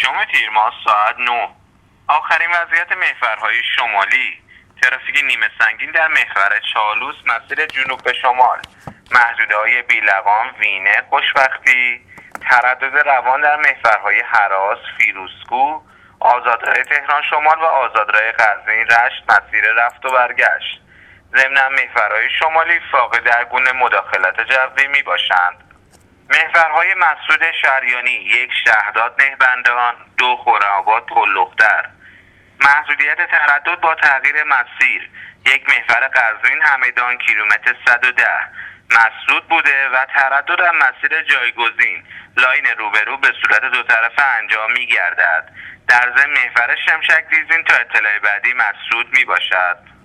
6 تیر ماه ساعت 9. آخرین وضعیت محورهای شمالی: ترافیک نیمه سنگین در محور چالوس مسیر جنوب به شمال، محدوده‌های بیلقان، وینه، خوشبختی، تردد روان در محورهای هراس، فیروزکوه، آزادراه تهران شمال و آزادراه قزوین رشت مسیر رفت و برگشت. ضمن محورهای شمالی فاقد هر گونه مداخلت جوی می باشند. محورهای مسعود شریانی: 1 شهداد نهبندان، 2 خرم‌آباد پل‌لختر. محدودیت تردد با تغییر مسیر: 1 محور قزوین همدان کیلومتر 110 مسدود بوده و تردد در مسیر جایگزین لاین روبرو به صورت دو طرفه انجام می گردد. در ضمن محور شمشک دیزین تا اطلاع بعدی مسدود می باشد.